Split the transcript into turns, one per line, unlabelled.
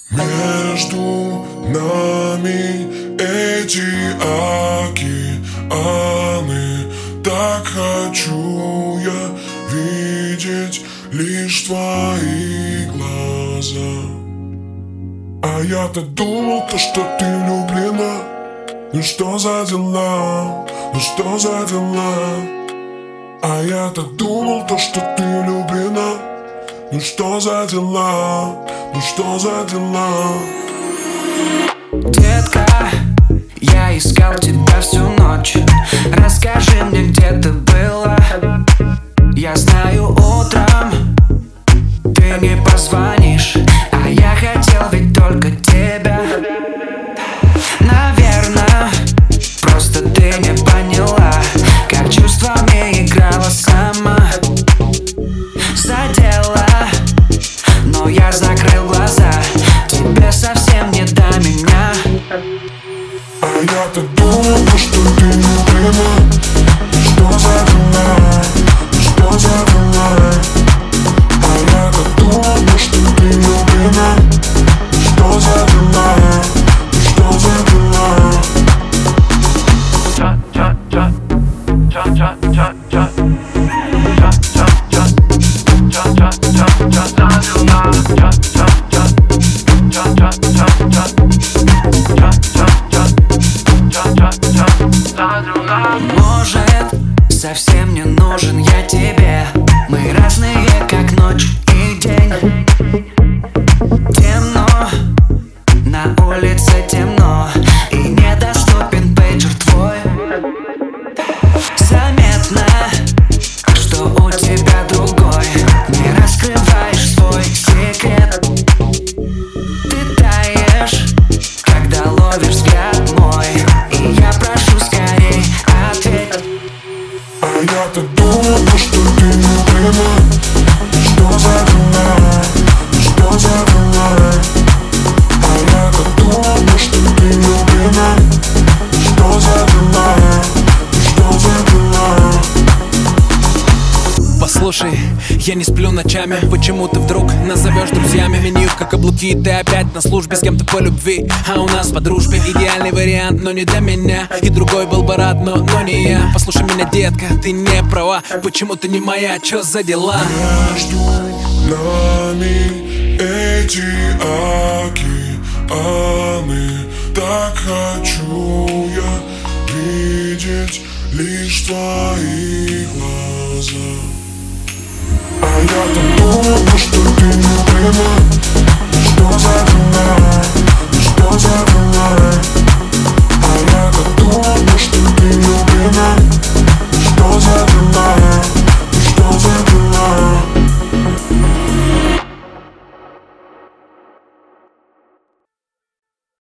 Между нами эти океаны. Так хочу я видеть лишь твои глаза. А я-то думал, что ты влюблена. Ну что за дела, ну что за дела? А я-то думал, что ты влюблена. Ну что за дела, ну что за дела?
Детка, я искал тебя всю ночь. Расскажи мне, где ты была. Я знаю, утром ты не позвонишь, а я хотел ведь только тебя. Наверное, просто ты не поняла, как чувствами играла сама. Задела, но я закрыл глаза. Тебе совсем не до меня.
А я-то думал, что ты влюблена. Что за дела, что за дела? А я-то думал, что ты влюблена. Что за дела, что за дела?
Может, совсем не нужен я тебе. Мы разные, как ночь и день. Темно, на улице темно, и недоступен пейджер твой. Заметно, что у тебя другой. Не раскрываешь свой секрет. Ты таешь, когда ловишь взгляд мой, и я прошу скорей ответь.
А я-то думал, что ты влюблена. Что за дела, что за дела? А я-то думал, что ты влюблена. Что за дела, что за дела?
Послушай, я не сплю ночами. Почему ты вдруг назовешь друзьями? Меню как каблуки, ты опять на службе с кем-то по любви. А у нас по дружбе идеальный вариант, но не для меня. И другой был бы рад, но не я. Послушай меня, детка, ты не права. Почему ты не моя, чё за дела?
Между нами эти океаны. Так хочу я видеть лишь твои глаза. А я-то думал, что ты влюблена.